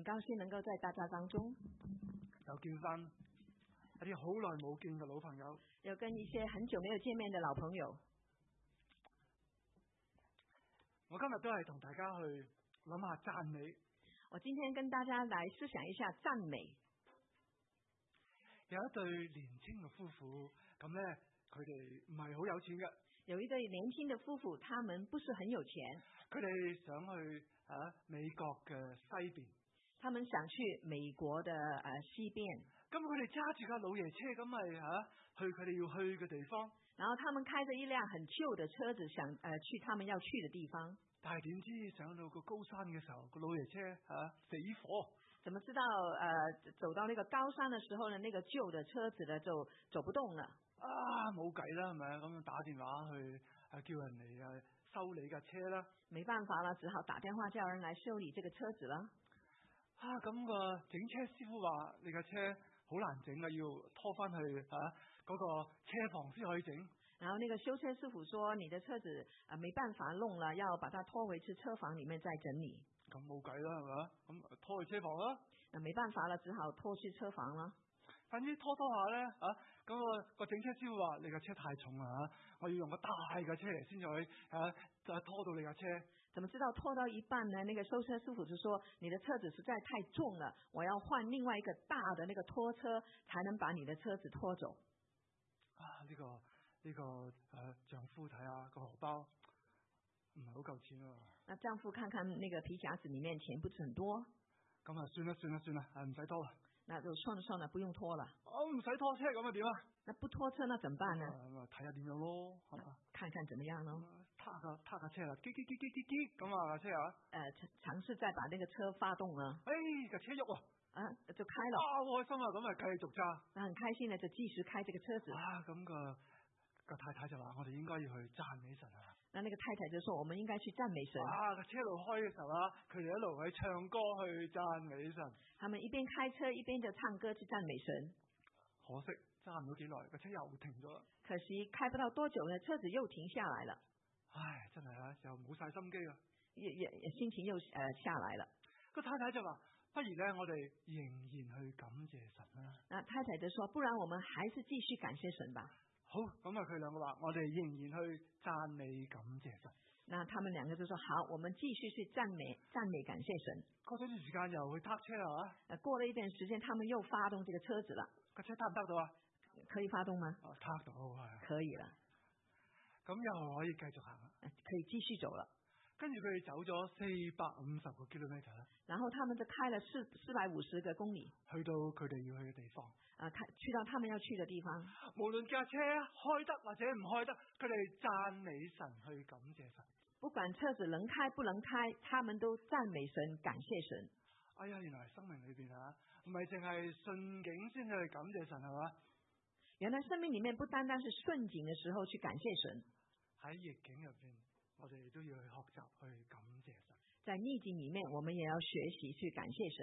高興能夠在大家當中又見翻一啲好耐冇見嘅老朋友， 又跟一些很久沒有見面的老朋友。 我今日都係同大家去諗下讚美。 我今天跟大家來思想一下讚美。 有一對年輕嘅夫婦，咁呢，佢哋唔係好有錢嘅。 有一對年輕的夫婦，他們不是很有錢， 佢哋想去美國嘅西邊， 他們想去美國的西邊。 咁佢哋揸住架老爺車，咁咪去佢哋要去嘅地方。 然後他們開着一輛很舊的車子，想去他們要去的地方。 但係點知上到個高山嘅時候，個老爺車死火。 怎麼知道走到那個高山的時候呢？那個舊的車子呢就走不動了。 冇計啦，係咪？咁打電話去叫人嚟修理架車啦。 沒辦法啦，只好打電話叫人來修理這個車子啦。 咁個整車師傅話：你架車好難整啊，要拖翻去嗰個車房先可以整。 然後那個修車師傅說：你的車子沒辦法弄了，要把它拖回去車房裡面再整理。 咁冇計啦，係咪？咁拖去車房啦。 沒辦法了，只好拖去車房啦。 反正拖下咧，咁個整車師傅話：你架車太重啦，我要用個大嘅車嚟先至可以再拖到你架車。 怎麼知道拖到一半呢？那個修車師傅就說：你的車子實在太重了，我要換另外一個大的那個拖車，才能把你的車子拖走。 呢個丈夫睇下個荷包唔係好夠錢啊。 那丈夫看看那個皮夾子裡面錢不是很多， 咁算啦，唔使拖啦。 那就算了，不用拖了。 唔使拖車咁啊點啊？ 那不拖車那怎麼辦呢？ 睇下點樣咯， 看看怎麼樣咯。 撻架車啦，嘰咁啊架車嘗試再把那個車發動啦。 架車喐就開了。 好開心啊！咁啊繼續揸。 那很開心呢，就繼續開這個車子。 咁個太太就話：我哋應該要去讚美神啊！ 那個太太就說：我們應該去讚美神。 個車路開嘅時候佢哋一路去唱歌去讚美神。 他們一邊開車一邊就唱歌去讚美神。 可惜揸唔到幾耐，個車又停咗啦。 可惜開不到多久呢，車子又停下來了。 真係又冇晒心機啊！ 也心情又下來了。 個太太就話：不如呢，我哋仍然去感謝神啦。 那太太就說：不然我們還是繼續感謝神吧。 好，咁佢兩個話：我哋仍然去讚美感謝神。 那他們兩個就說：好，我們繼續去讚美感謝神。 過咗段時間又去撻車啦。 過了一段時間，他們又發動這個車子了。 個車撻唔撻到啊？ 可以發動嗎？ 撻到可以了。 咁又可以繼續行啦。 可以繼續走了。 跟住佢哋走咗450個 kilometer 啦。 然後他們就開了450個公里， 去到佢哋要去嘅地方。 去到他們要去的地方。 無論架車開得或者唔開得，佢哋讚美神去感謝神。 不管車子能開不能開，他們都讚美神感謝神。 原來生命裏邊唔係淨係順境先去感謝神係嘛？ 原來生命裏面不單單是順境的時候去感謝神， 喺逆境入邊，我哋都要去學習去感謝神。 在逆境裏面，我們也要學習去感謝神。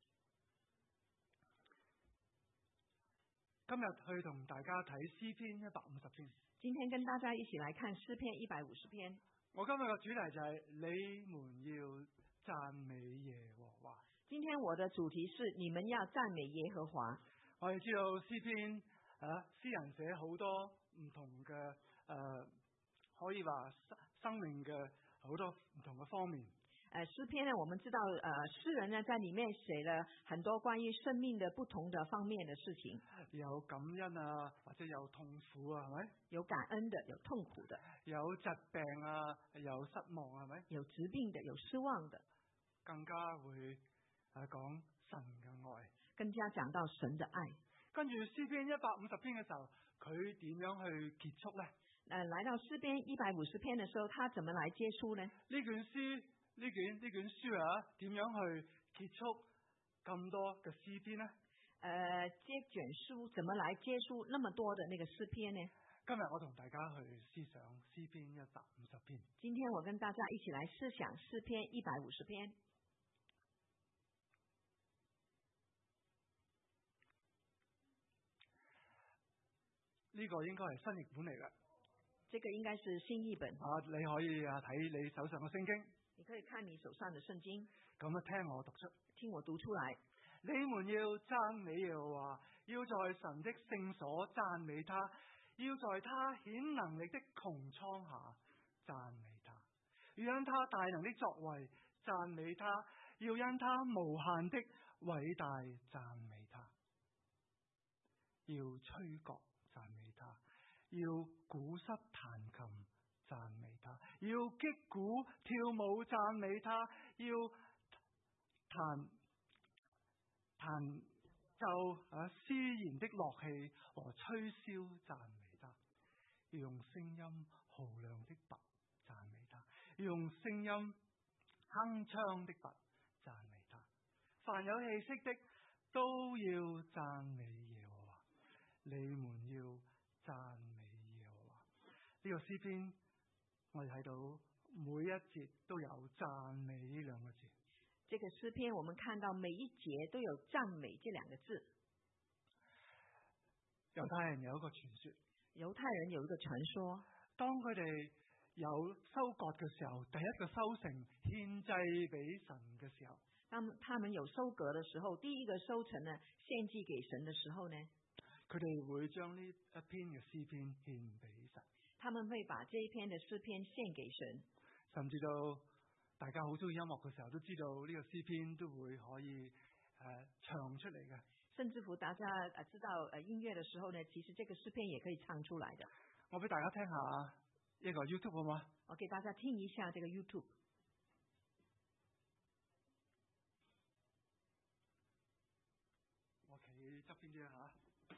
今日去同大家睇詩篇150篇。 今天跟大家一起來看詩篇150篇。 我今日嘅主題就係你們要讚美耶和華。 今天我的主題是你們要讚美耶和華。 我哋知道詩篇詩人寫好多唔同嘅可以話生命嘅好多唔同嘅方面。 詩篇呢，我們知道詩人呢在裏面寫了很多關於生命的不同的方面的事情， 有感恩或者有痛苦係咪？ 有感恩的，有痛苦的， 有疾病有失望係咪？ 有疾病的，有失望的， 更加會講神嘅愛， 更加講到神的愛。 跟住詩篇150篇嘅時候，佢點樣去結束呢？ 來到詩篇150篇的時候，他怎麼來結束呢？ 呢卷書點樣去結束咁多嘅詩篇呢？ 這卷書怎麼來結束那麼多的那個詩篇呢？ 今日我同大家去思想詩篇150篇。 今天我跟大家一起來思想詩篇150篇。 呢個應該係新譯本嚟嘅。 這個應該是新譯本。 你可以睇你手上嘅聖經。 你可以看你手上的聖經， 咁啊，聽我讀出。 聽我讀出來。 你們要讚美耶和華，要在神的聖所讚美他，要在他顯能力的穹蒼下讚美他，要因他大能的作為讚美他，要因他無限的偉大讚美他，要吹角讚美他，要鼓瑟彈琴讚美他，要擊鼓跳舞讚美他，要彈奏絲弦的樂器和吹簫讚美他，要用聲音豪亮的鈸讚美他，要用聲音鏗鏘的鈸讚美他。凡有氣息的都要讚美耶和華，你們要讚美耶和華。呢個詩篇我哋睇到每一節都有讚美呢兩個字。 這個詩篇我們看到每一節都有讚美這兩個字。 猶太人有一個傳說， 猶太人有一個傳說， 當佢哋有收割嘅時候，第一個收成獻祭俾神嘅時候， 當他們有收割的時候，第一個收成呢，獻祭給神的時候呢， 佢哋會將呢一篇嘅詩篇獻俾神。 他們會把這一篇的詩篇獻給神。 甚至到大家好中意音樂嘅時候，都知道呢個詩篇都會可以唱出嚟嘅。 甚至乎大家知道音樂的時候呢，其實這個詩篇也可以唱出來的。 我俾大家聽下一個 YouTube 好嗎？ 我給大家聽一下這個 YouTube。 我企側邊啲吓。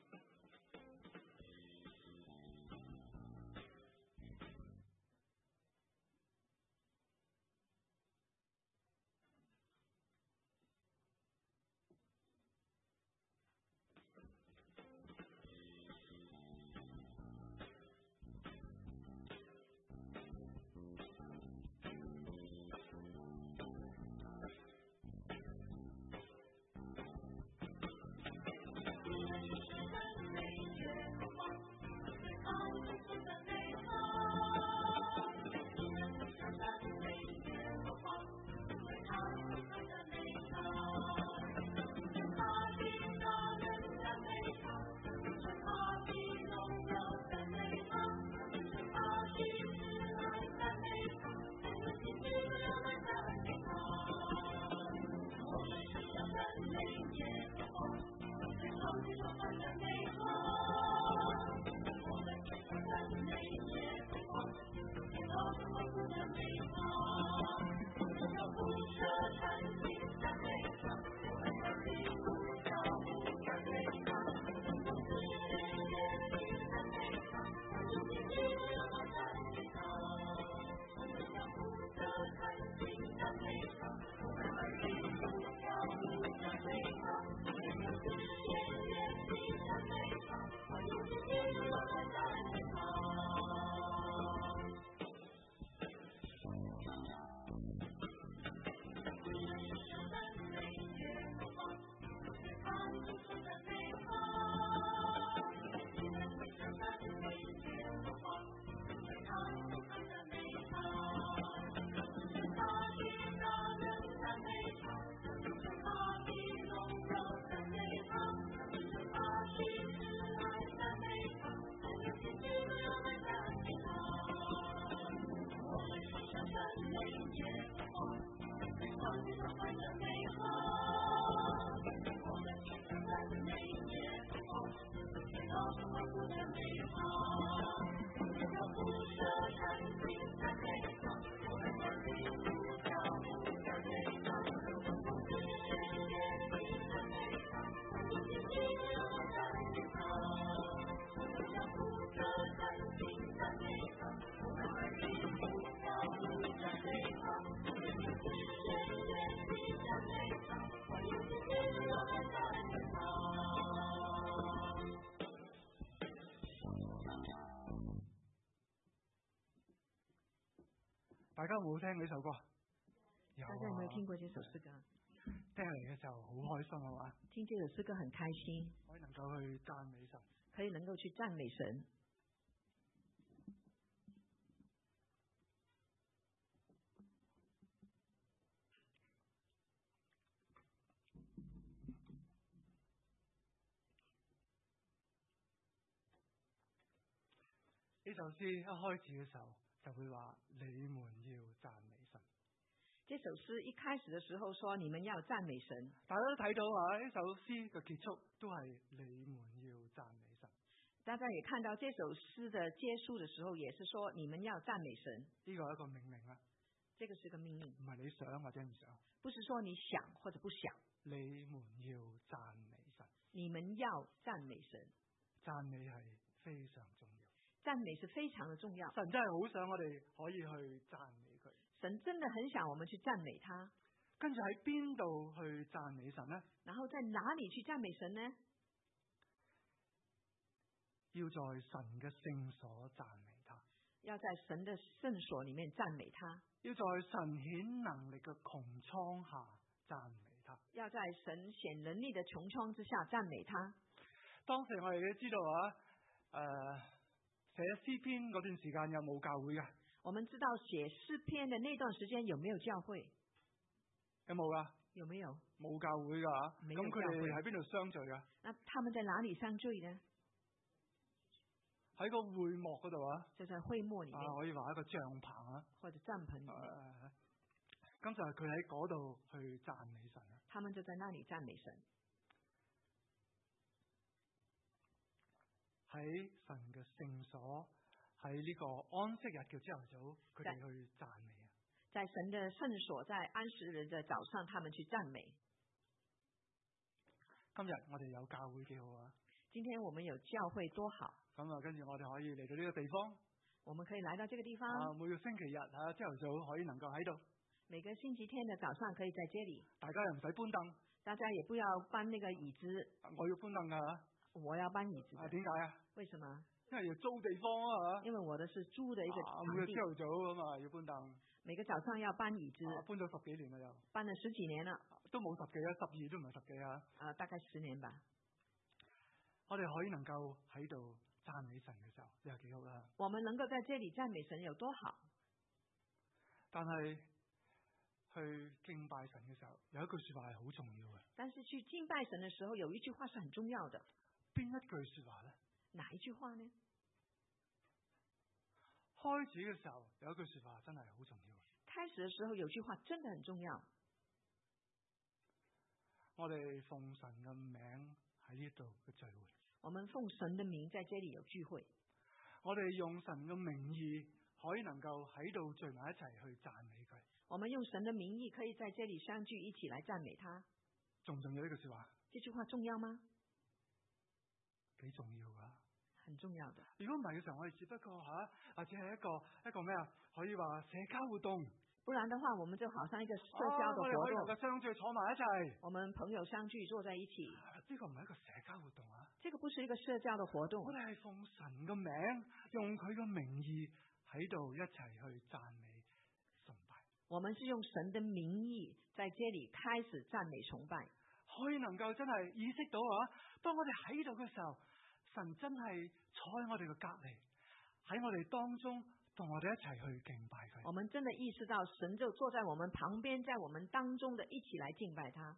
大家有冇聽呢首歌？有啊。 大家有沒有聽過這首詩歌？ 聽嚟嘅時候好開心係嘛？ 聽這首詩歌很開心， 可以能夠去讚美神， 可以能夠去讚美神。 呢首詩一開始嘅時候就會話你們要讚美神。 這首詩一開始的時候說你們要讚美神， 大家都睇到啊，呢首詩嘅結束都係你們要讚美神。 大家也看到這首詩的結束的時候也是說你們要讚美神。 呢個係一個命令啦， 這個是個命令， 唔係你想或者唔想， 不是說你想或者不想。 你們要讚美神， 你們要讚美神， 讚美係非常重要。 讚美是非常的重要。 神真係好想我哋可以去讚美佢。 神真的很想我們去讚美他。 跟住喺邊度去讚美神呢？ 然後在哪裏去讚美神呢？ 要在神嘅聖所讚美他。 要在神的聖所裏面讚美他。 要在神顯能力嘅穹蒼下讚美他。 要在神顯能力的穹蒼之下讚美他。 當時我哋都知道寫詩篇嗰段時間有冇教會嘅？ 我們知道寫詩篇的那段時間有沒有教會？ 有冇噶？ 有沒有？ 冇教會噶。咁佢哋喺邊度相聚噶？ 那他們在哪裏相聚呢？ 喺個會幕嗰度啊。 就在會幕裏面。 可以話一個帳篷啊。 或者帳篷裏面。 咁就係佢喺嗰度去讚美神。 他們就在那裏讚美神。 喺神嘅聖所，喺呢個安息日嘅朝頭早，佢哋去讚美啊！ 在神的聖所，在安息日的早上，他們去讚美。 今日我哋有教會幾好啊！ 今天我們有教會多好。 咁啊，跟住我哋可以嚟到呢個地方。 我們可以來到這個地方。 每個星期日朝頭早可以能夠喺度。 每個星期天的早上可以在這裏。 大家又唔使搬凳。 大家也不要搬那個椅子。 我要搬凳噶。 我要搬椅子。 點解啊？ 為什麼？ 因為要租地方啊。 因為我的是租的一個場地。 每個朝頭早咁啊要搬凳。 每個早上要搬椅子。 搬咗10幾年啦又。搬了10幾年了。 都冇10幾啊，12都唔係10幾啊。 大概10年吧。 我哋可以能夠喺度讚美神嘅時候，你係幾好啦。 我們能夠在這裏讚美神有多好？ 但係去敬拜神嘅時候，有一句說話係好重要嘅。 但是去敬拜神嘅時候，有一句話是很重要的。 邊一句說話呢？ 哪一句話呢？ 開始嘅時候有一句說話真係好重要。 開始嘅時候有句話真的很重要。 我哋奉神嘅名喺呢度嘅聚會。 我們奉神的名在這裏有聚會。 我哋用神嘅名義可以能夠喺度聚埋一齊去讚美佢。 我們用神的名義可以在這裏相聚，一起來讚美他。 重唔重要呢句說話？ 這句話重要嗎？ 幾重要噶？ 很重要的。 如果唔係嘅時候，我哋只不過或者係一個咩啊？可以話社交活動。 不然的話，我們就好像一個社交的活動。 我哋可以能夠相聚坐埋一齊。 我們朋友相聚坐在一起。 呢個唔係一個社交活動啊。 這個不是一個社交的活動。 我哋係奉神嘅名，用佢嘅名義喺度一齊去讚美崇拜。 我們是用神的名義在這裏開始讚美崇拜。 可以能夠真係意識到當我哋喺度嘅時候，神真係坐喺我哋嘅隔籬，喺我哋當中同我哋一齊去敬拜佢。 我們真的意識到神就坐在我們旁邊，在我們當中的一起來敬拜他。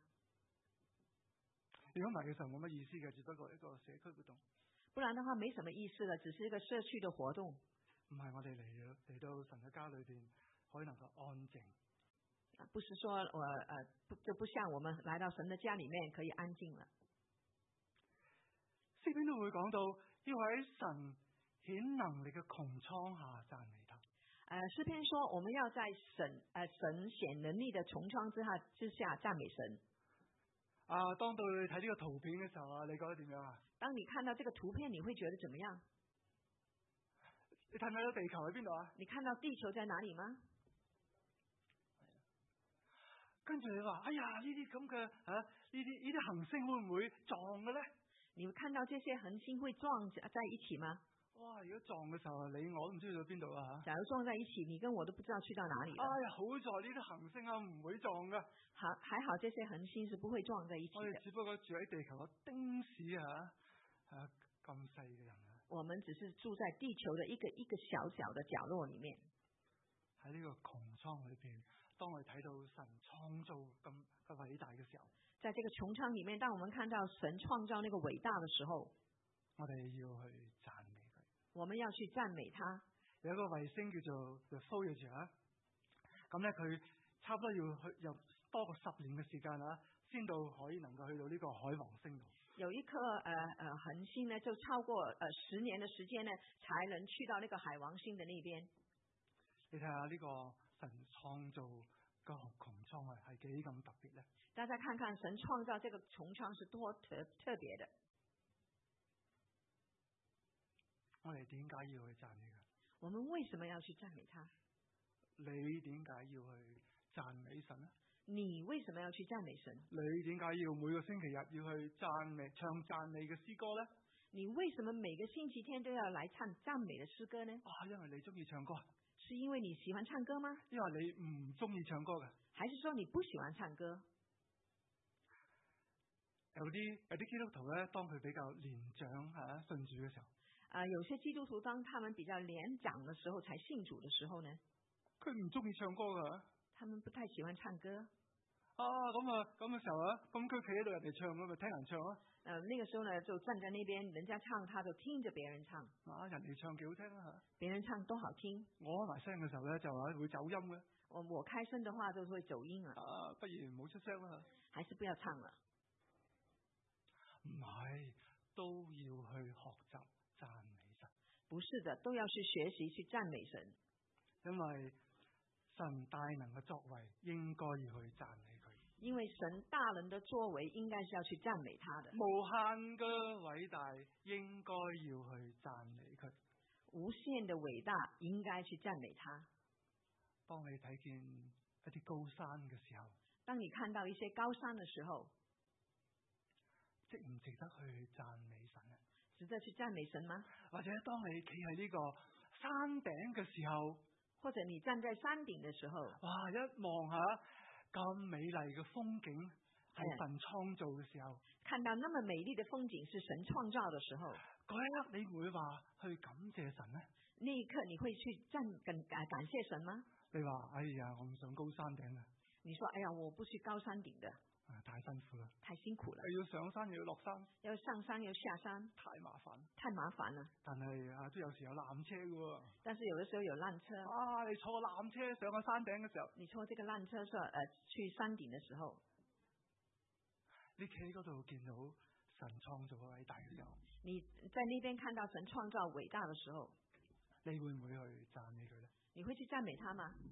如果唔係嘅時候冇乜意思嘅，只不過一個社區活動。 不然的話沒什麼意思的，只是一個社區的活動。 唔係我哋嚟到神嘅家裏邊可以能夠安靜。 不是說就不像我們來到神的家裏面可以安靜了。 詩篇都會講到要喺神顯能力嘅穹蒼下讚美他。 詩篇說我們要在神顯能力的穹蒼之下讚美神。 當到你睇呢個圖片嘅時候你覺得點樣啊？ 當你看到這個圖片，你會覺得怎麼樣？ 你睇唔睇到地球喺邊度啊？ 你看到地球在哪裏嗎？ 跟住你話，哎呀，呢啲咁嘅呢啲行星會唔會撞嘅咧？ 你會看到這些恒星會撞在一起嗎？ 哇！如果撞嘅時候，你我都唔知去到邊度啊！ 假如撞在一起，你跟我都不知道去到哪裏。 哎呀，好在呢啲行星唔會撞嘅。 還好這些恒星是不會撞在一起的。 我哋只不過住喺地球嘅丁屎咁細嘅人啊！ 我們只是住在地球的一個小小的角落裏面。 喺呢個穹蒼裏邊，當我哋睇到神創造咁偉大嘅時候， 在這個穹蒼裏面，當我們看到神創造那個偉大的時候， 我哋要去讚美佢。 我們要去讚美他。 有一個衛星叫做 The Voyager 啊，咁咧佢差不多要去有多過10年嘅時間啊，先到可以能夠去到呢個海王星度。 有一顆恆星呢，就超過10年的時間呢，才能去到那個海王星的那邊。 你睇下呢個神創造個穹蒼係幾咁特別咧？ 大家看看神創造這個穹蒼是多特別的。 我哋點解要去讚美佢？ 我們為什麼要去讚美他？ 你點解要去讚美神呢？ 你為什麼要去讚美神？ 你點解要每個星期日要去唱讚美嘅詩歌呢？ 你為什麼每個星期天都要來唱讚美的詩歌呢？ 因為你中意唱歌。 是因為你喜歡唱歌嗎？ 因為你唔中意唱歌嘅。 還是說你不喜歡唱歌？ 有啲基督徒咧，當佢比較年長信主嘅時候。 有些基督徒當他們比較年長的時候才信主的時候呢， 佢唔中意唱歌噶， 他們不太喜歡唱歌。 咁嘅時候啊，咁佢企喺度人哋唱，咁咪聽人唱啊。 那個時候呢，就站在那邊，人家唱，他就聽着別人唱。 人哋唱幾好聽啊， 別人唱都好聽。 我開埋聲嘅時候咧，就話會走音嘅。 我開聲的話就會走音啊。 不如唔好出聲啦。 還是不要唱了。 唔係，都要去學習讚美神。 不是的，都要去學習去讚美神。 因為神大能嘅作為，應該要去讚美佢。 因為神大能的作為，應該是要去讚美他的。 無限嘅偉大，應該要去讚美佢。 無限的偉大，應該去讚美他。 當你睇見一啲高山嘅時候， 當你看到一些高山的時候， 值唔值得去讚美神呢？ 值得去讚美神嗎？ 或者當你企喺呢個山頂嘅時候， 或者你站在山頂嘅時候， 哇！一望下咁美麗嘅風景係神創造嘅時候， 看到那麼美麗的風景是神創造的時候， 嗰一刻你會話去感謝神呢？ 那一刻你會去感謝神嗎？ 你話哎呀，我唔上高山頂啊！ 你說哎呀，我不去高山頂的。 太辛苦啦！ 太辛苦了， 要上山又要落山， 要上山又下山， 太麻煩， 太麻煩了。 但係都有時有纜車嘅喎。 但是有的時候有纜車。 你坐纜車上個山頂嘅時候， 你坐這個纜車去山頂嘅時候， 你企喺嗰度見到神創造嘅偉大嘅時候， 你在那邊看到神創造偉大嘅時候， 你會唔會去讚美佢呢？ 你會去讚美他嗎？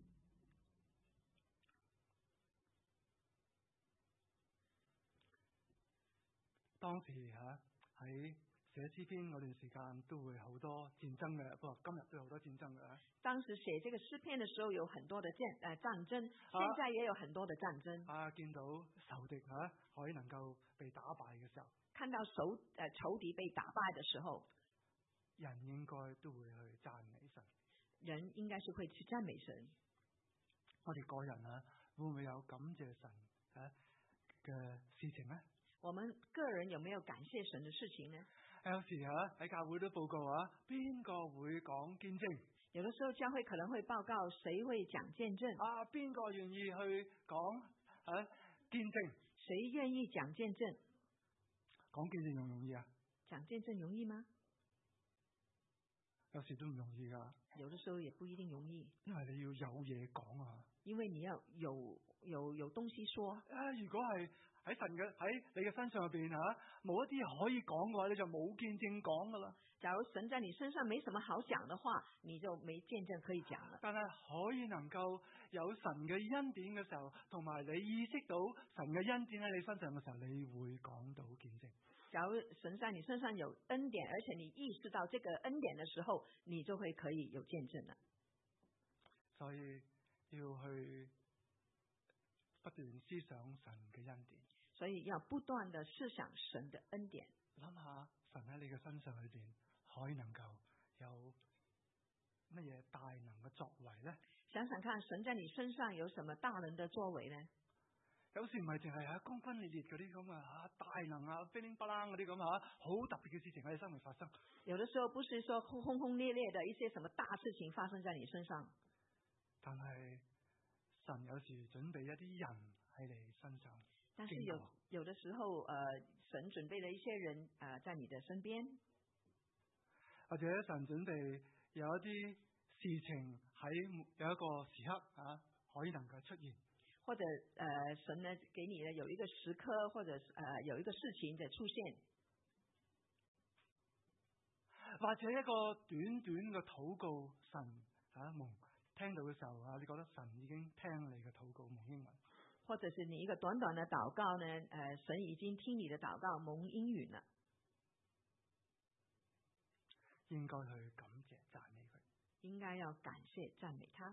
當時喺寫詩篇嗰段時間都會好多戰爭嘅，不過今日都有好多戰爭嘅。 當時寫這個詩篇的時候有很多的戰爭，現在也有很多的戰爭。 見到仇敵可以能夠被打敗嘅時候， 看到仇敵被打敗的時候， 人應該都會去讚美神。 人應該是會去讚美神。 我哋個人會唔會有感謝神嘅事情呢？ 我們個人有沒有感謝神的事情呢？ 有時喺教會都報告邊個會講見證？ 有的時候教會可能會報告誰會講見證？ 邊個願意去講見證？ 誰願意講見證？ 講見證容唔容易啊？ 講見證容易嗎？ 有時都唔容易噶。 有的時候也不一定容易。 因為你要有嘢講啊。 因為你要有東西說。 如果係喺你嘅身上入邊冇一啲可以講嘅話，你就冇見證講噶啦。 假如神在你身上沒什麼好講的話，你就沒見證可以講了。 但係可以能夠有神嘅恩典嘅時候，同埋你意識到神嘅恩典喺你身上嘅時候，你會講到見證。 假如神在你身上有恩典，而且你意識到這個恩典的時候，你就會可以有見證了。 所以要去不斷思想神嘅恩典。 所以要不斷的思想神的恩典。 諗下神喺你嘅身上裏邊可以能夠有乜嘢大能嘅作為呢？ 想想看，神在你身上有什麼大能的作為呢？ 有時唔係淨係轟轟烈烈嗰啲咁大能乒鈴乓啷嗰啲咁好特別嘅事情喺你生命發生。 有的時候不是說轟轟烈烈的一些什麼大事情發生在你身上， 但係神有時準備一啲人喺你身上。 但是有的時候，神準備了一些人在你的身邊， 或者神準備有一啲事情喺有一個時刻可以能夠出現， 或者神呢給你呢有一個時刻，或者有一個事情的出現， 或者一個短短嘅禱告，神蒙聽到嘅時候你覺得神已經聽你嘅禱告蒙應允， 或者是你一個短短的禱告呢，神已經聽你的禱告蒙應允了， 應該去感謝讚美佢， 應該要感謝讚美他。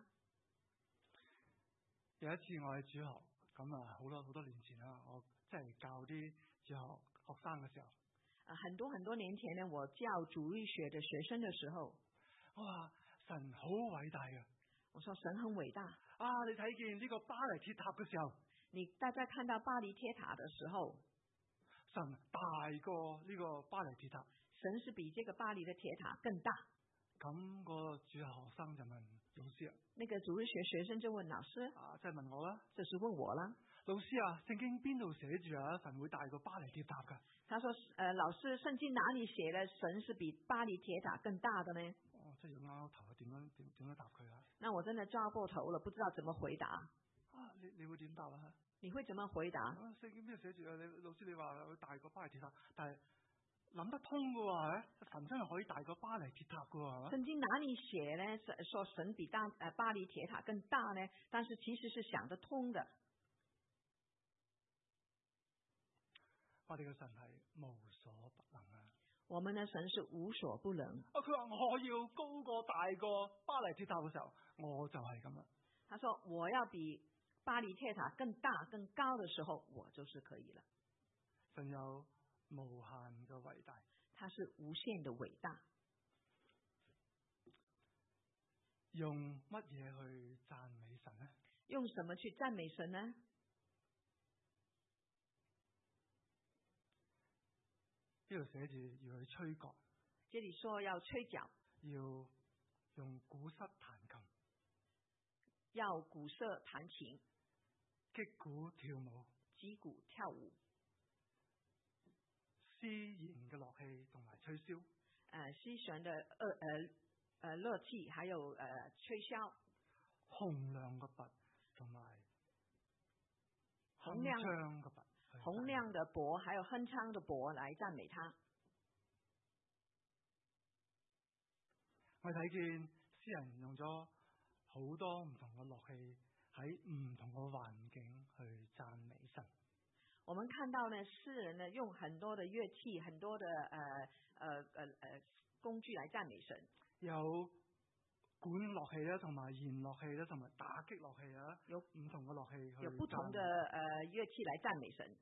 有一次我喺主學，咁好多年前啦，我即係教啲主學學生嘅時候， 很多年前呢，我教主日學的學生的時候， 我話神好偉大嘅， 我說神很偉大你睇見呢個巴黎鐵塔嘅時候， 大家看到巴黎鐵塔的時候， 神大過呢個巴黎鐵塔， 神是比這個巴黎的鐵塔更大。 咁個主學生就問老師那個主日學學生就問老師， 即係問我啦， 這是問我啦。 老師聖經邊度寫住神會大過巴黎鐵塔噶？ 他說老師，聖經哪裏寫了神是比巴黎鐵塔更大的呢？ 真係要拗頭點樣答佢啊？ 那我真的抓過頭了，不知道怎麼回答。 你會點答啊？ 你會怎麼回答？ 聖經邊度寫住老師你話會大過巴黎鐵塔，但係諗得通嘅喎，神真係可以大過巴黎鐵塔嘅喎。 聖經哪裏寫呢？說神比巴黎鐵塔更大呢？但是其實是想得通的。 我哋嘅神係無所不能啊！ 我們的神是無所不能。 佢話我要高過大過巴黎鐵塔嘅時候，我就係咁啦。 他說我要比巴黎鐵塔更大更高的時候，我就是可以了。 神有無限嘅偉大， 他是無限的偉大。 用乜嘢去讚美神呢？ 用什麼去讚美神呢？ 呢度寫住要去吹角， 這裏說要吹角， 要用鼓瑟彈琴， 要鼓瑟彈琴， 擊鼓跳舞， 擊鼓跳舞， 絲弦嘅樂器同埋吹簫， 絲弦的樂器，還有吹簫， 洪亮嘅鈸同埋鏗鏘嘅鈸， 洪亮的鈸還有鏗鏘的鈸來讚美他。 我睇見詩人用咗好多唔同嘅樂器喺唔同嘅環境去讚美神。 我們看到呢，詩人呢用很多的樂器，很多的工具來讚美神。 有管樂器啦，同埋弦樂器啦，同埋打擊樂器啊，有唔同嘅樂器去。 有不同的樂器來讚美神。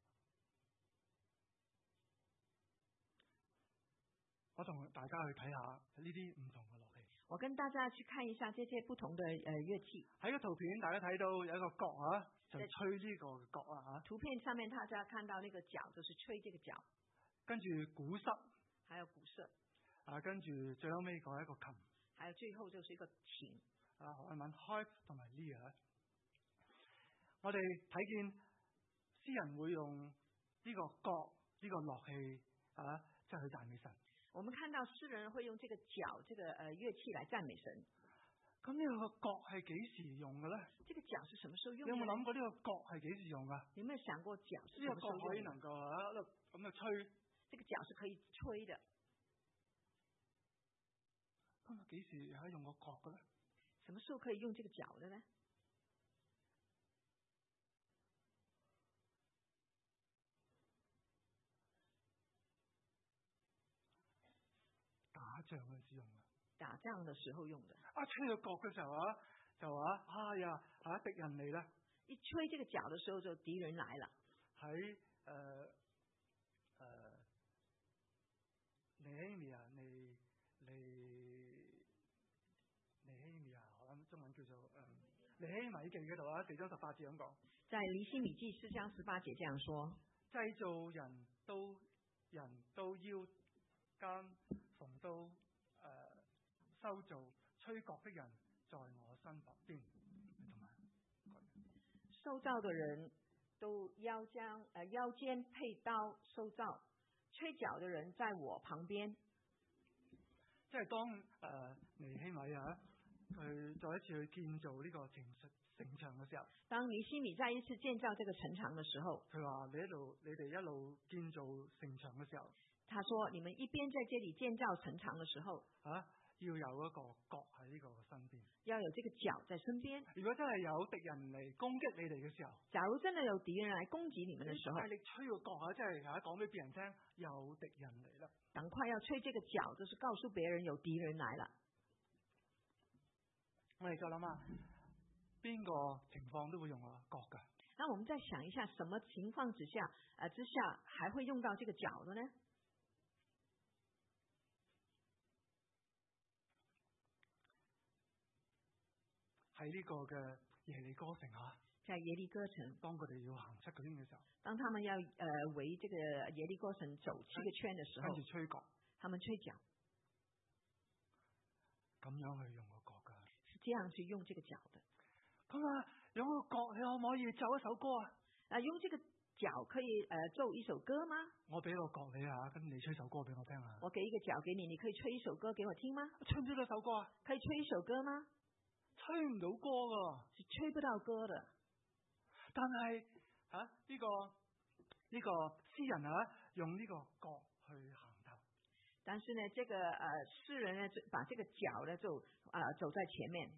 我同大家去睇下呢啲唔同嘅樂器。 我跟大家去看一下這些不同的樂器。 喺個圖片大家睇到有一個角就吹呢個角圖片上面大家看到那個角，就是吹這個角。 跟住鼓瑟， 還有鼓瑟。 跟住最後尾講一個琴。 還有最後就是一個琴。 韓文 harp 同埋 lyre。我哋睇見詩人會用呢個角呢個樂器即係去讚美神。 我們看到詩人會用這個角這個樂器來讚美神。 咁呢個角係幾時用嘅咧？ 這個角是什麼時候用的？ 你有冇諗過呢個角係幾時用噶？ 有沒有想過角是呢個角可以能夠咁去吹？ 這個角是可以吹的。 咁幾時可以用個角嘅咧？ 什麼時候可以用這個角的呢？ 打仗嘅時候用嘅。 打仗的時候用的。 吹個角嘅時候就話敵人嚟啦。 一吹這個角的時候就敵人來了。 喺尼希米亞我諗中文叫做尼希米記嗰度4章18節咁講。 在尼希米記4章18節這樣說： 製造人都腰間縫刀修造，吹角的人在我身旁邊。 受造的人都腰間配刀修造，吹角的人在我旁邊。 即係當尼希米佢再一次去建造呢個城牆嘅時候， 當尼希米再一次建造這個城牆嘅時候， 佢話你哋一路建造城牆嘅時候， 他說你們一邊在這裡建造城牆嘅時候， 要有一個角喺呢個身邊， 要有這個角在身邊。 如果真係有敵人嚟攻擊你哋嘅時候， 假如真的有敵人嚟攻擊你們嘅時候， 大力吹個角即係講俾別人聽有敵人嚟啦。 趕快要吹這個角，就是告訴別人有敵人來了。 我哋再諗下，邊個情況都會用個角噶？ 那我們再想一下，什麼情況之下還會用到這個角的呢？ 喺呢個嘅耶利哥城在耶利哥城， 當佢哋要行7個圈嘅時候， 當他們要圍這個耶利哥城走7個圈的時候， 跟住吹角， 他們吹角， 咁樣去用個角噶， 是這樣去用這個角的。 咁用個角，你可唔可以奏一首歌啊？ 用這個角可以奏一首歌嗎？ 我俾個角你跟你吹首歌俾我聽啊！ 我給一個角給你，你可以吹一首歌給我聽嗎？ 吹唔吹到首歌啊？ 可以吹一首歌嗎？ 吹唔到歌噶， 是吹不到歌的。 但係呢個詩人用呢個角去行頭。 但是呢，這個詩人呢，把這個角呢就走在前面，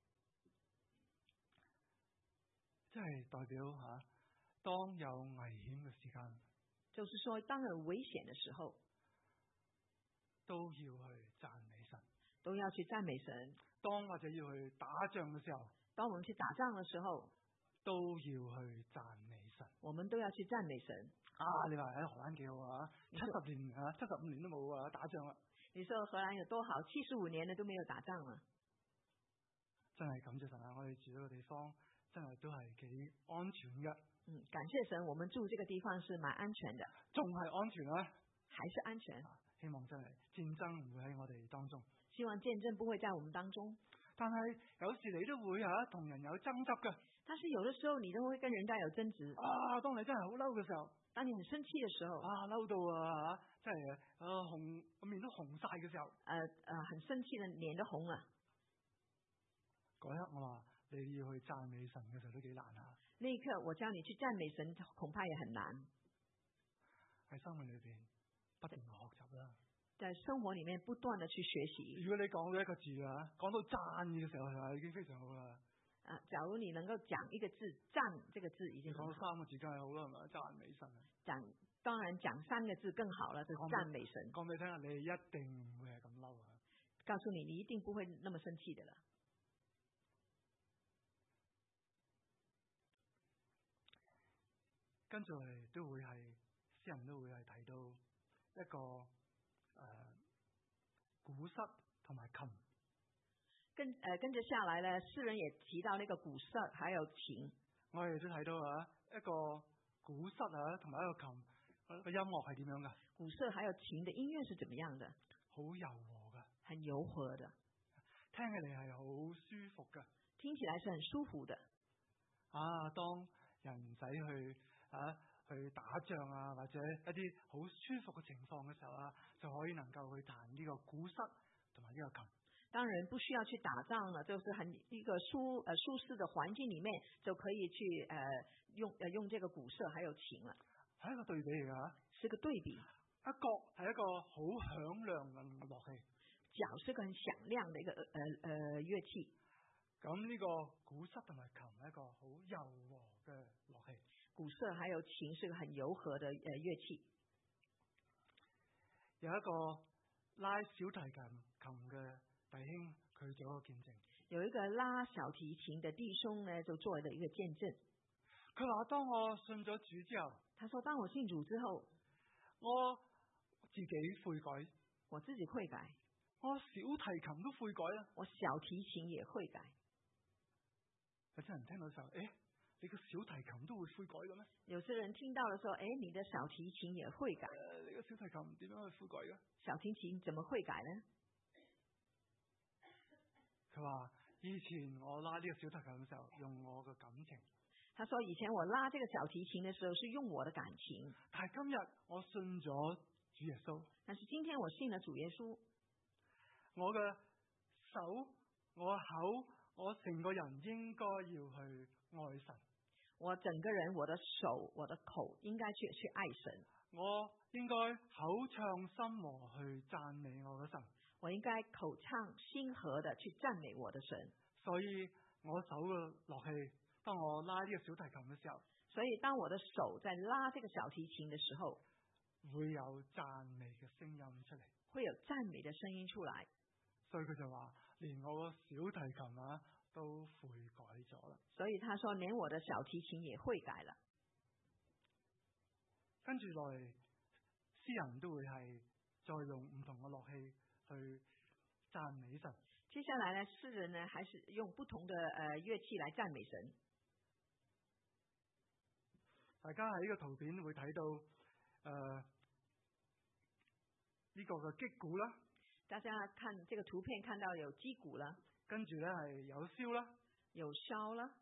即係代表當有危險嘅時間， 就是說當有危險嘅時候， 都要去讚美神， 都要去讚美神。 當或者要去打仗嘅時候， 當我們去打仗嘅時候， 都要去讚美神。 我們都要去讚美神。 你話喺荷蘭幾好70年75年都冇打仗啦。 你說荷蘭有多好？75年了都沒有打仗了。 真係感謝神我哋住呢個地方真係都係幾安全嘅。 感謝神，我們住這個地方是蠻安全的。 仲係安全還是安全。 希望真係戰爭唔會喺我哋當中。 希望戰爭不會在我們當中。 但係有時你都會同人有爭執嘅。 但是有的時候你都會跟人家有爭執。 當你真係好嬲嘅時候， 當你很生氣嘅時候， 嬲到真係紅面都紅晒嘅時候， 很生氣的臉都紅啦。 嗰一刻我話你要去讚美神嘅時候都幾難那一刻我叫你去讚美神，恐怕也很難。 喺生命裏邊不斷學習啦。 在生活裏面不斷的去學習。 如果你講到一個字講到讚嘅時候已經非常好啦。 假如你能夠講一個字讚，這個字已經講3個字梗係好啦，係咪？讚美神。 當然講3個字更好了，就是讚美神。 講俾你聽你一定唔會係咁嬲。 告訴你，你一定不會那麼生氣的了。 跟住嚟都會係詩人都會係提到一個鼓瑟同埋琴。 跟着下來呢，詩人也提到那個鼓瑟還有琴。 我哋都睇到一個鼓瑟同埋一個琴個音樂係點樣噶？ 鼓瑟還有琴的音樂是怎麼樣的？ 好柔和噶， 很柔和的， 聽起嚟係好舒服噶。 聽起來是很舒服的。 當人唔使去打仗或者一啲好舒服嘅情況嘅時候就可以能夠去彈呢個鼓瑟同埋呢個琴。 當然不需要去打仗了，就是一個舒適的環境裏面就可以去用這個鼓瑟還有琴了。 係一個對比嚟噶， 是個對比。 角係一個好響亮嘅樂器， 角是個很響亮的一個樂器。 咁呢個鼓瑟同埋琴係一個好柔和嘅樂器。 鼓瑟還有琴是個很柔和的樂器。 有一個拉小提琴嘅弟兄，佢做一個見證。 有一個拉小提琴的弟兄呢，就做了一個見證。 佢話：當我信咗主之後， 他說當我信主之後， 我自己悔改， 我自己悔改， 我小提琴都悔改啦， 我小提琴也悔改。 有啲人聽到時候，你個小提琴都會悔改嘅咩？ 有些人聽到嘅時候，你的小提琴也悔改。 你個小提琴點樣去悔改嘅？ 小提琴怎麼悔改呢？ 佢話：以前我拉呢個小提琴嘅時候，用我嘅感情。 他說：以前我拉這個小提琴嘅時候，是用我的感情。 但係今日我信咗主耶穌。 但是今天我信了主耶穌。 我嘅手、我口、我成個人應該要去愛神。 我整個人，我的手、我的口應該去愛神。 我應該口唱心和去讚美我嘅神。 我應該口唱心和的去讚美我的神。 所以我手嘅樂器，當我拉呢個小提琴嘅時候， 所以當我的手在拉這個小提琴的時候， 會有讚美嘅聲音出嚟， 會有讚美的聲音出來。 所以佢就話，連我個小提琴都悔改咗啦。 所以他說，連我的小提琴也悔改了。 跟住落嚟，詩人都會係再用唔同嘅樂器去讚美神。 接下來呢，詩人呢還是用不同的樂器來讚美神。 大家喺呢個圖片會睇到呢個嘅擊鼓啦。 大家看這個圖片，看到有擊鼓啦， 跟住咧係有簫啦， 有簫啦。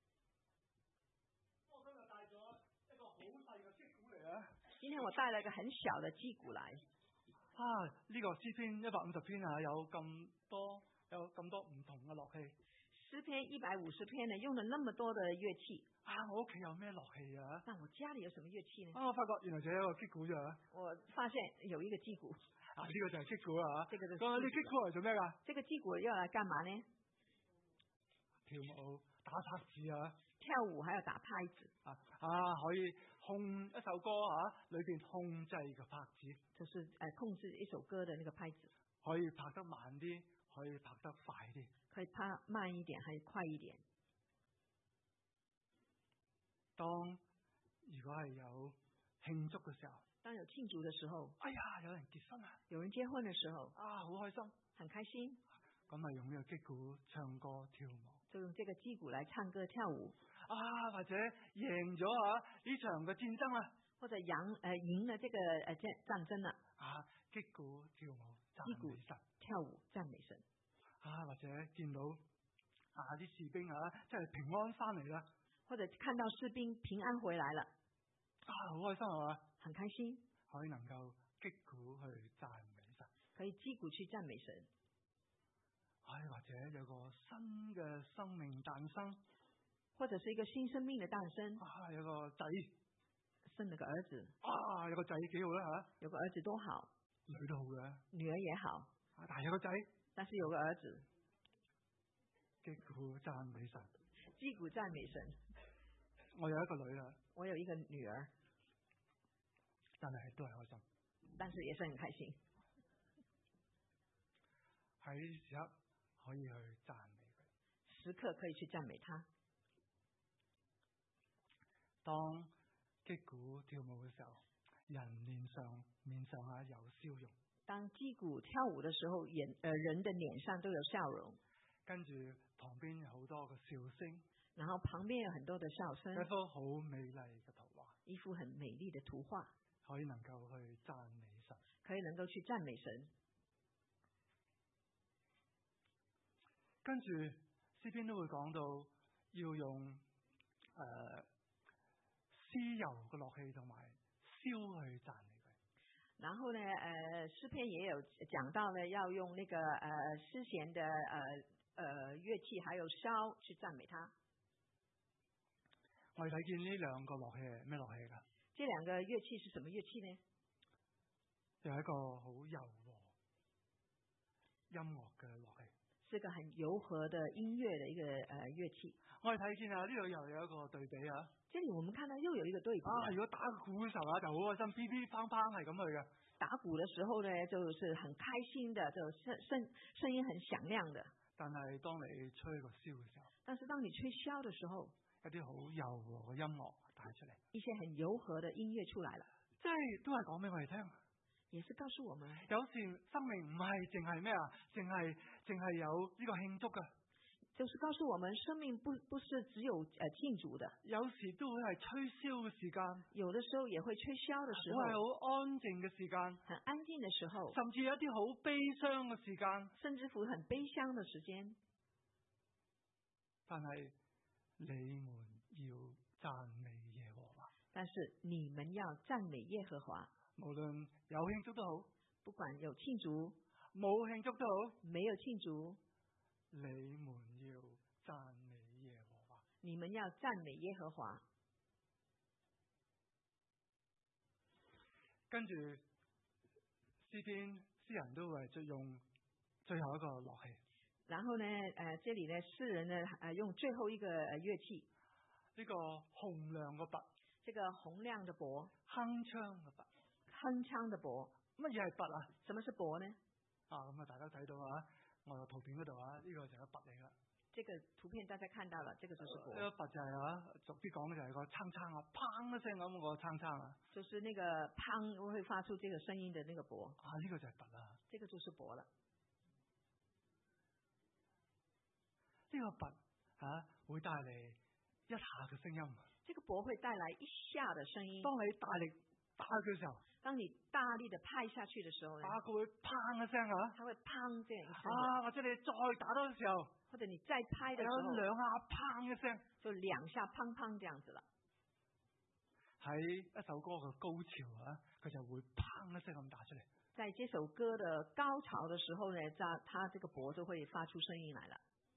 我今日帶咗一個好細嘅擊鼓嚟啊！ 今天我帶了一個很小的擊鼓來。 呢個詩篇150篇有咁多唔同嘅樂器。 詩篇150篇呢，用了那麼多的樂器。 我屋企有咩樂器啊？ 那我家裏有什麼樂器呢？ 我發覺原來就有一個擊鼓咋。 我發現有一個擊鼓。 呢個就係擊鼓啊！ 這個就是。 你擊鼓嚟做咩噶？ 這個擊鼓要來幹嘛呢？ 跳舞、打拍子啊！ 跳舞還要打拍子。 可以控一首歌裏邊控制個拍子。 就是控制一首歌的那個拍子。 可以拍得慢啲，可以拍得快啲。 可以拍慢一點，還是快一點。 如果係有慶祝嘅時候， 當有慶祝的時候， 有人結婚啊， 有人結婚的時候， 好開心， 很開心， 咁咪用呢個擊鼓唱歌跳舞， 就用這個擊鼓來唱歌跳舞， 或者贏咗呢場嘅戰爭啦， 或者贏了這個戰爭啦， 擊鼓跳舞讚美神， 跳舞讚美神， 或者見到啲士兵即係平安翻嚟啦， 或者看到士兵平安回來了， 好開心係嘛？ 很開心， 可以能夠擊鼓去讚美神， 可以擊鼓去讚美神， 或者有個新嘅生命誕生， 或者是一個新生命的誕生， 有個仔生了個兒子， 有個仔幾好啦， 有個兒子多好， 女都好嘅， 女兒也好， 但係有個仔， 但是有個兒子， 擊鼓讚美神， 擊鼓讚美神。 我有一個女啦， 我有一個女兒， 但係都係開心， 但是也是很開心。 喺時刻可以去讚美佢， 時刻可以去讚美他。 當擊鼓跳舞嘅時候，人面上有笑容。 當擊鼓跳舞的時候，人的臉上都有笑容。 跟住旁邊有好多個笑聲。 然後旁邊有很多的笑聲， 一幅好美麗嘅圖畫， 一幅很美麗的圖畫， 可以能夠去讚美神， 可以能夠去讚美神。 跟住詩篇都會講到要用絲柔嘅樂器同埋簫去讚美佢。 然後呢，詩篇也有講到呢，要用那個絲弦的樂器，還有簫去讚美他。 我哋睇見呢兩個樂器係咩樂器㗎？ 這兩個樂器是什麼樂器呢？ 有一個好柔和音樂嘅樂器， 是個很柔和的音樂的一個樂器。 我哋睇見呢度又有一個對比啊！ 這裡我們看到又有一個對比。 如果打鼓嘅時候就好開心，噼噼乓乓係咁去嘅。 打鼓的時候呢，就是很開心的，就聲音很響亮的。 但係當你吹個簫嘅時候， 但是當你吹簫的時候， 一啲好柔和嘅音樂帶出嚟， 一些很柔和的音樂出來了， 即係都係講俾我哋聽， 也是告訴我們， 有時生命唔係淨係咩啊，淨係有呢個慶祝嘅， 就是告訴我們生命不是只有慶祝的， 有時都會係吹簫嘅時間， 有的時候也會吹簫的時候， 係好安靜嘅時間， 很安靜的時候， 甚至有一啲好悲傷嘅時間， 甚至乎很悲傷的時間， 但係你們要讚美耶和華。 但是你們要讚美耶和華。 無論有慶祝都好， 不管有慶祝冇慶祝都好， 沒有慶祝， 你們要讚美耶和華。 你們要讚美耶和華。 跟住詩篇詩人都會用最後一個樂器。 然後呢，這裡呢，詩人呢，用最後一個樂器， 呢個洪亮嘅鈸， 這個洪亮的鈸， 鏗鏘嘅鈸， 鏗鏘的鈸。 乜嘢係鈸啊？ 什麼是鈸呢？ 咁啊，大家睇到啊，我個圖片嗰度啊，呢個就係個鈸嚟噶。 這個圖片大家看到了，這個就是鈸。 呢個鈸就係俗啲講咧，就係個鏗鏗啊，砰一聲咁個鏗鏗啊。 就是那個砰會發出這個聲音的那個鈸。 呢個就係鈸啦。 這個就是鈸了。 呢個鈸會帶嚟一下嘅聲音。 這個鈸會帶來一下的聲音。 當你大力打佢嘅時候， 當你大力的拍下去的時候呢， 佢會砰一聲啊， 它會砰這樣一聲。 或者你再打多嘅時候， 或者你再拍的時候， 有兩下砰一聲， 就兩下砰砰這樣子了。 喺一首歌嘅高潮啊，佢就會砰一聲咁打出嚟。 在這首歌的高潮的時候呢，它這個鈸就會發出聲音來了。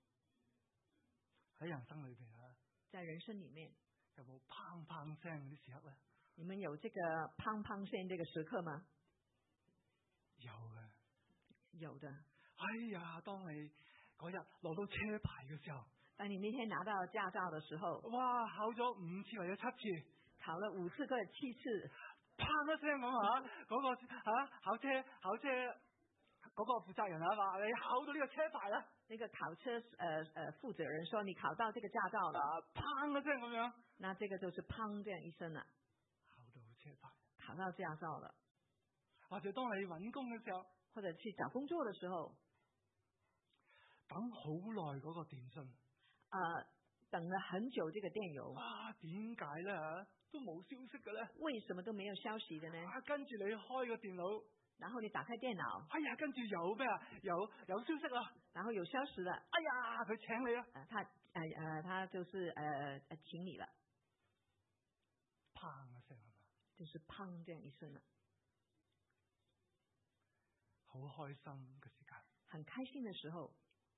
喺人生裏邊啊， 在人生裏面有冇砰砰聲嗰啲時刻咧？ 你們有這個砰砰聲這個時刻嗎？ 有嘅， 有的。 哎呀，當你嗰日攞到車牌嘅時候， 當你那天拿到駕照的時候， 哇，考咗5次或者7次， 考了5次或者7次， 砰一聲咁嗰個考車嗰個負責人話你考到呢個車牌啦。 那個考車負責人說你考到這個駕照了， 砰一聲咁樣， 那這個就是砰這樣一聲啦。 考到車牌， 考到駕照了。 或者當你揾工嘅時候， 或者去找工作的時候， 等好耐嗰個電信， 等了很久這個電郵， 點解咧都冇消息嘅咧？ 為什麼都沒有消息的呢？ 跟住你開個電腦， 然後你打開電腦， 哎呀，跟住有咩啊？有消息啦， 然後有消息了， 哎呀，佢請你啦， 他就是請你了， 砰一聲係嘛？ 就是砰這樣一聲啦， 好開心嘅時間， 很開心的時候，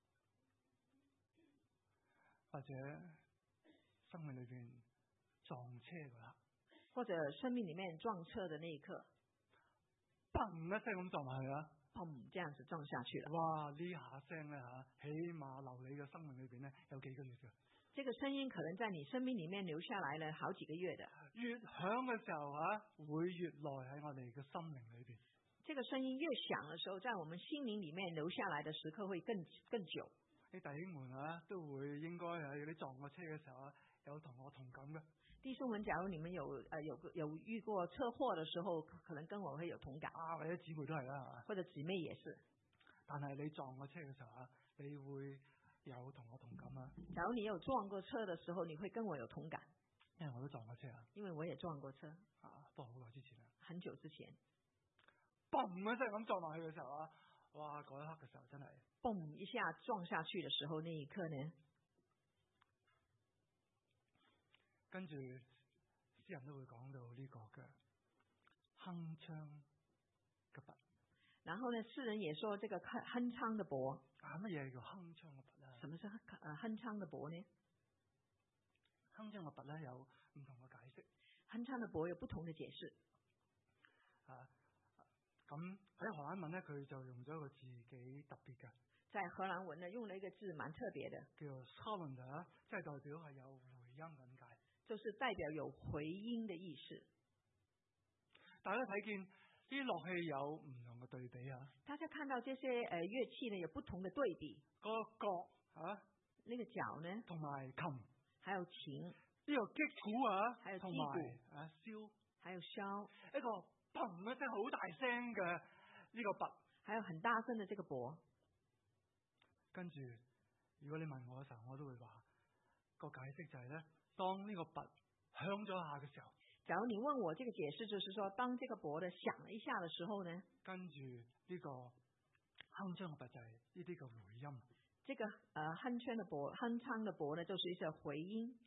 或者生命裏邊撞車嗰刻， 或者生命裏面撞車的那一刻， 砰一聲咁撞埋去啦， 砰這樣子撞下去了。 哇！呢下聲咧起碼留你嘅生命裏邊咧有幾個月嘅。 這個聲音可能在你生命裏面留下來了好幾個月的。 越響嘅時候會越耐喺我哋嘅心靈裏邊。 這個聲音越響的時候，在我們心靈裏面留下來的時刻會更久。 啲弟兄們都會應該有啲撞過車嘅時候有同我同感嘅。 弟兄們，假如你們有遇過車禍的時候，可能跟我會有同感。 或者姊妹都係啦， 或者姊妹也是。 但係你撞過車嘅時候你會有同我同感啊。 假如你有撞過車的時候，你會跟我有同感。 因為我都撞過車啊。 因為我也撞過車。 不過好耐之前啦。 很久之前。 嘣一聲咁撞埋去嘅時候哇！嗰一刻嘅時候真係。 嘣一下撞下去嘅時候，那一刻呢？ 跟住詩人都會講到呢個嘅鏗鏘嘅鈸。 然後呢，詩人也說這個鏗鏘的鈸。 乜嘢叫鏗鏘嘅鈸啊？ 什麼是鏗鏘的鈸呢？ 鏗鏘嘅鈸咧有唔同嘅解釋。 鏗鏘的鈸有不同的解釋。 咁喺荷蘭文咧，佢就用咗一個字幾特別嘅。 在荷蘭文呢，用了一個字蠻特別的， 叫做 sound， 即係代表係有回音咁解。 就是代表有回音的意思。 大家睇見啲樂器有唔同嘅對比啊！ 大家看到這些樂器呢，有不同的對比。 個角那個角呢， 同埋琴， 還有琴， 呢個擊鼓還有同埋簫， 還有簫， 一個砰一聲好大聲嘅呢個鈸， 還有很大聲的這個鈸。 跟住，如果你問我嘅時候，我都會話個解釋就係咧，當呢個鈸響咗下嘅時候， 假如你問我這個解釋，就是說，當這個鈸的響了一下的時候呢， 跟住呢個鏗鏘嘅鈸就係呢啲嘅回音。 這個鏗鏘的鈸呢，就是一個回音。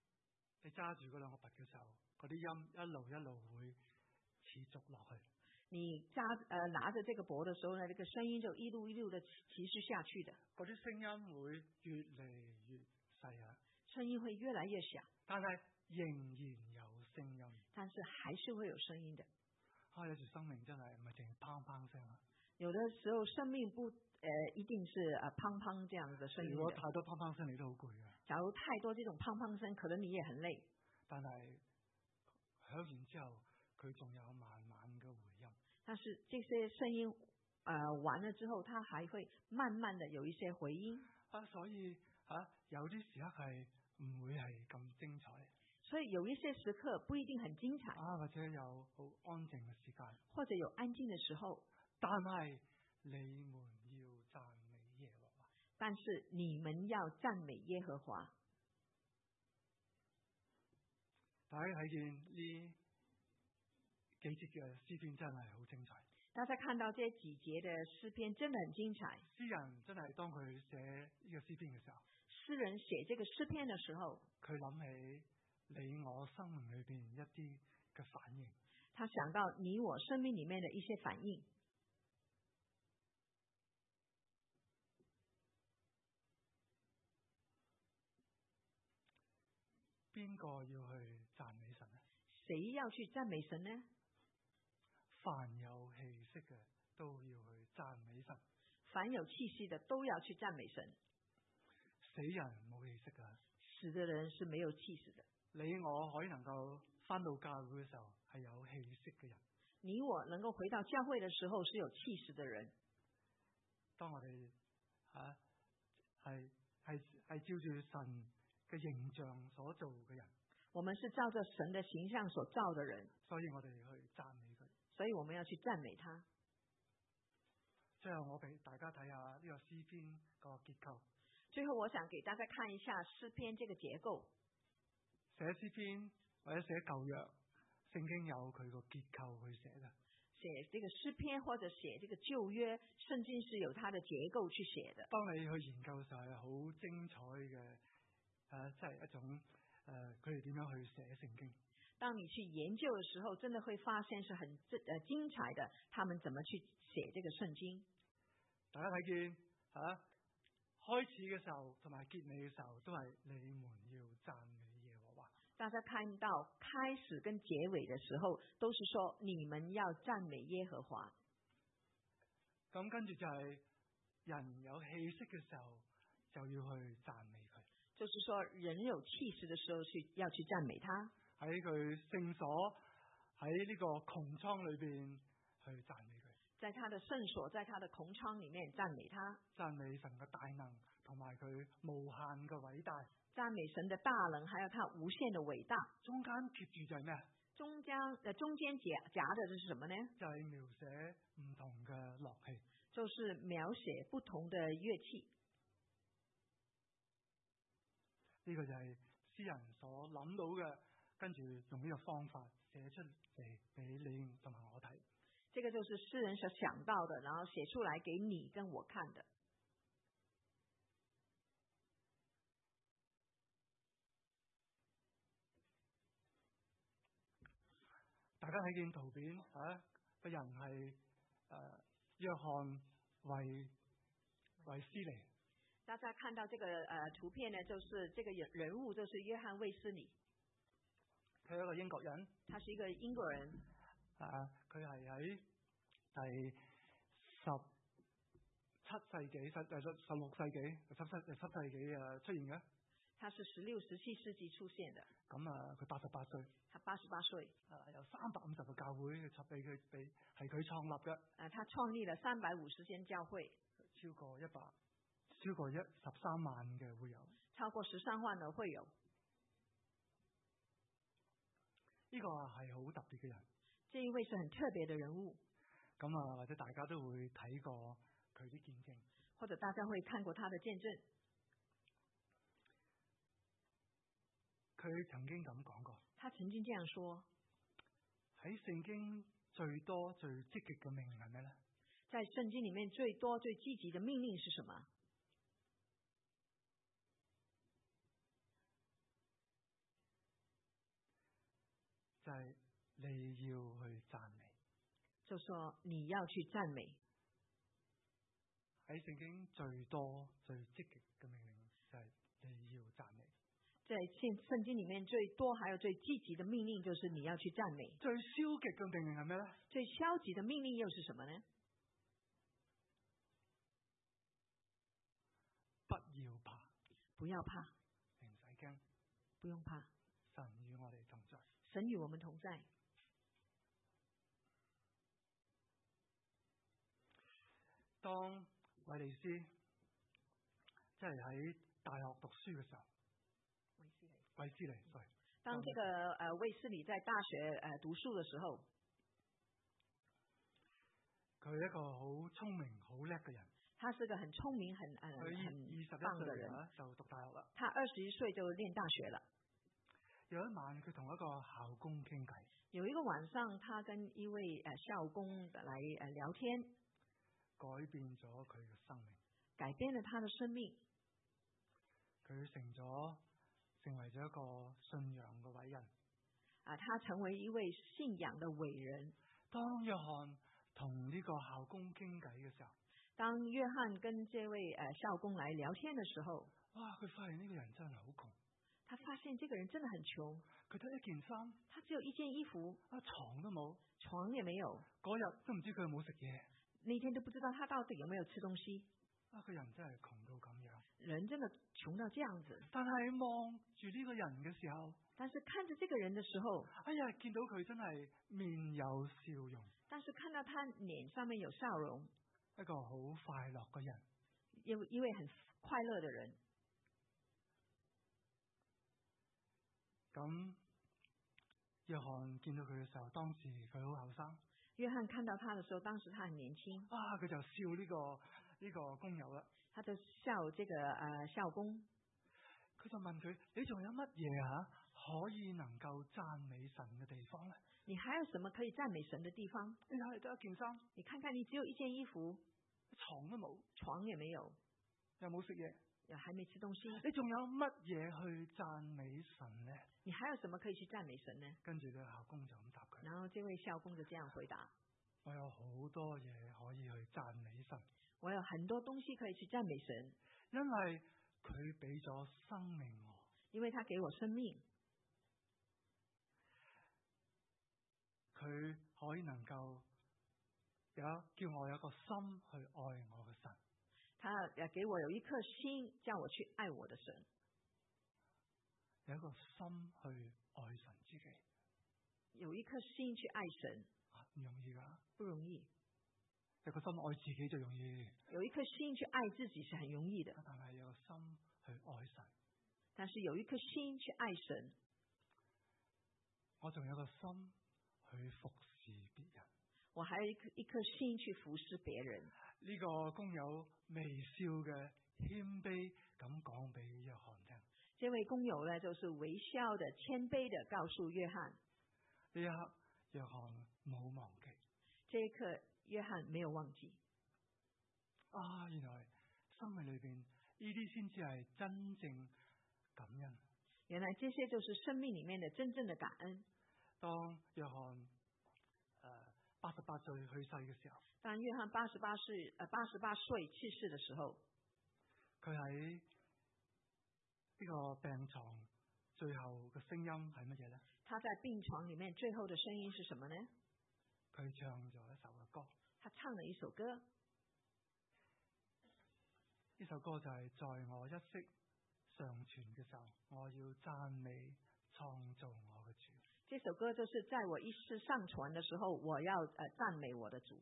你揸住嗰兩個鈸嘅時候，嗰啲音一路會持續落去。 你拿着這個缽的時候呢，這個聲音就一路一路的持續下去的。 嗰啲聲音會越嚟越細啊， 聲音會越來越小， 但係仍然有聲音。 但是還是會有聲音的。 有時生命真係唔係淨係砰砰聲啊。 有的時候生命不一定是砰砰這樣的聲音的。 如果太多砰砰聲，你都好攰嘅。 假如太多這種砰砰聲，可能你也很累。 但係響完之後，佢仲有慢慢嘅回音。 但是這些聲音完了之後，它還會慢慢的有一些回音。 所以有啲時刻係唔會係咁精彩。 所以有一些時刻不一定很精彩。 或者有好安靜嘅時間。 或者有安靜的時候。 但係你們要讚美耶和華。 但是你們要讚美耶和華。 大家睇見呢幾節嘅詩篇真係好精彩。 大家看到這幾節的詩篇真的很精彩。 詩人真係當佢寫呢個詩篇嘅時候， 詩人寫這個詩篇的時候， 佢諗起你我生命裏邊一啲嘅反應。 他想到你我生命裏面的一些反應。 邊個要去讚美神呢？ 誰要去讚美神呢？ 凡有氣息嘅都要去讚美神。 凡有氣息的都要去讚美神。 死人冇氣息噶。 死的人是沒有氣息的。 你我可以能夠返到教會嘅時候係有氣息嘅人。 你我能夠回到教會的時候是有氣息的人。 當我哋係照住神嘅形象所做嘅人， 我們是照着神的形象所造的人， 所以我哋去讚美佢。 所以我們要去讚美他。 最後我俾大家睇下呢個詩篇個結構。 最後我想給大家看一下詩篇這個結構。 寫詩篇或者寫舊約，聖經有佢個結構去寫嘅。 寫這個詩篇或者寫這個舊約，聖經是有它的結構去寫的。 當你去研究嘅時候係好精彩嘅，即係一種佢哋點樣去寫聖經。 當你去研究的時候，真的會發現是很精彩的，他們怎麼去寫這個聖經。 大家睇見開始嘅時候同埋結尾嘅時候都係你們要讚美耶和華。 大家看到開始跟結尾的時候都是說你們要讚美耶和華。 咁跟住就係人有氣息嘅時候就要去讚美佢。 就是說人有氣息的時候要去讚美他。 喺佢聖所，喺呢個穹蒼裏邊去讚美佢。 在他的聖所，在他的穹蒼裏面讚美他。 讚美神嘅大能同埋佢無限嘅偉大。 讚美神的大能，還有他無限的偉大。 中間夾住就係咩？中間夾的是什麼呢？ 就係描寫唔同嘅樂器。 就是描寫不同的樂器。 呢個就係詩人所諗到嘅，跟住用呢個方法寫出嚟俾你同埋我睇。 這個就是詩人所想到的，然後寫出來給你跟我看的。 大家睇見圖片個人係約翰衛斯理。 大家看到這個圖片呢，就是這個人物就是約翰衛斯理。 佢係一個英國人。 他是一個英國人。 佢係喺第17世紀、16世紀、17世紀出現嘅。他是16、17世紀出現的。 咁佢88歲。 他88歲。 有350個教會係佢創立嘅。 他創立了350間教會。 超過13萬嘅會友。 超過13萬嘅會友。 呢個係好特別嘅人。 這一位是很特別的人物。 咁或者大家都會睇過佢啲見證。 或者大家會看過他的見證。 佢曾經咁講過。 他曾經這樣說。 喺聖經最多最積極嘅命令係咩咧？ 在聖經裏面最多最積極的命令是什麼？ 就係你要去讚美。 就說你要去讚美。 喺聖經最多最積極嘅命令就係你要讚美。 在聖經裏面最多還有最積極的命令就是你要去讚美。 最消極嘅命令係咩咧？ 最消極的命令又是什麼呢？ 不要怕， 不要怕， 你唔使驚， 不用怕， 神與我哋同在。 神與我們同在。 當韋利斯即係喺大學讀書嘅時候，衛斯理， 當這個衛斯理在大學讀書嘅時候， 佢係一個好聰明好叻嘅人。 他是個很聰明很棒嘅人， 就讀大學啦。 他21歲就念大學了。 有一晚佢同一個校工傾偈。 有一個晚上，他跟一位校工來聊天， 改變咗佢嘅生命， 改變了他的生命。 佢成為咗一個信仰嘅偉人。 他成為一位信仰嘅偉人。 當約翰同呢個校工傾偈嘅時候， 當約翰跟這位校工來聊天的時候， 哇！佢發現呢個人真係好窮。 他發現這個人真的很窮。 佢得一件衫， 他只有一件衣服， 床都冇， 床也沒有。 嗰日都唔知佢有冇食嘢。 那天都不知道他到底有沒有吃東西。 個人真係窮到咁樣。 人真的窮到這樣子。 但係望住呢個人嘅時候， 但是看着這個人的時候， 哎呀，見到佢真係面有笑容。 但是看到他臉上面有笑容， 一個好快樂嘅人， 一位很快樂的人。 咁約翰見到佢嘅時候，當時佢好後生。 約翰看到他的時候，當時他很年輕。 佢就笑呢個工友啦。 他就笑這個校工。 佢就問佢：你仲有乜嘢可以能夠讚美神嘅地方咧？ 你還有什麼可以讚美神的地方？ 你睇得一件衫， 你看看你只有一件衣服， 床都冇， 床也沒有， 又冇食嘢， 又還沒吃東西。 你仲有乜嘢去讚美神呢？ 你還有什麼可以去讚美神呢？ 跟住個校工就咁答佢。 然後這位校工就這樣回答： 我有好多嘢可以去讚美神。 我有很多東西可以去讚美神， 因為佢俾咗生命我。 因為他給我生命。 佢可以能夠叫我有一個心去愛我嘅神。 他給我有一顆心，叫我去愛我的神。 有一個心去愛神自己。 有一顆心去愛神。 唔容易㗎。 不容易。 有個心愛自己就容易。 有一顆心去愛自己是很容易的。 但係有個心去愛神。 但是有一顆心去愛神。 我仲有個心去服侍別人。 我還有一顆心去服侍別人。 呢個工友微笑嘅謙卑咁講俾約翰聽。 這位工友呢，就是微笑的謙卑的告訴約翰。 呢一刻約翰冇忘記。 這一刻約翰沒有忘記。 原來生命裏邊呢啲先至係真正感恩。 原來這些就是生命裏面的真正的感恩。 當約翰88歲去世嘅時候， 當約翰88歲去世的時候， 佢喺呢個病床最後嘅聲音係乜嘢呢？ 他在病床裏面最後的聲音是什麼呢？ 佢唱咗一首嘅歌。 他唱了一首歌。 呢首歌就係在我一息尚存嘅時候，我要讚美創造我嘅主。 這首歌就是在我一息尚存的時候，我要讚美我的主。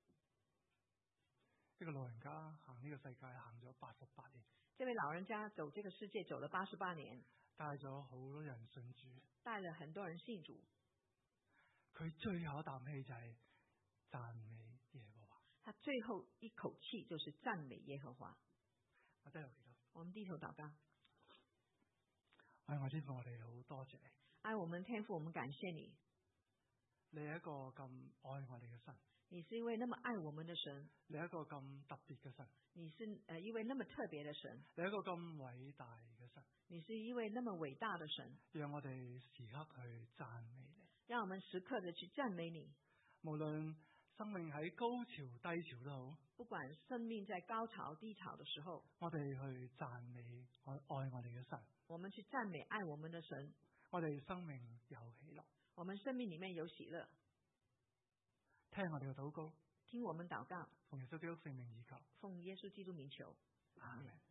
呢個老人家行呢個世界行咗88年。 這位老人家走這個世界走了88年， 帶咗好多人信主， 帶了很多人信主。 佢最後一啖氣就係讚美耶和華。 他最後一口氣就是讚美耶和華。 我們低頭禱告。 我天父，我哋好多謝你。 我們天父，我們感謝你。 你係一個咁愛我哋嘅神。 你是一位那麼愛我們的神。 你係一個咁特別嘅神。 你是一位那麼特別的神。 你係一個咁偉大嘅神。 你是一位那麼偉大的神。 讓我哋時刻去讚美你。 讓我們時刻的去讚美你。 無論生命喺高潮低潮都好， 不管生命在高潮低潮的時候， 我哋去讚美愛我哋嘅神， 我們去讚美愛我們的神， 我哋生命有喜樂， 我們生命裏面有喜樂。 聽我哋嘅禱告， 聽我們禱告， 奉耶穌基督聖名而求， 奉耶穌基督名求， 阿們。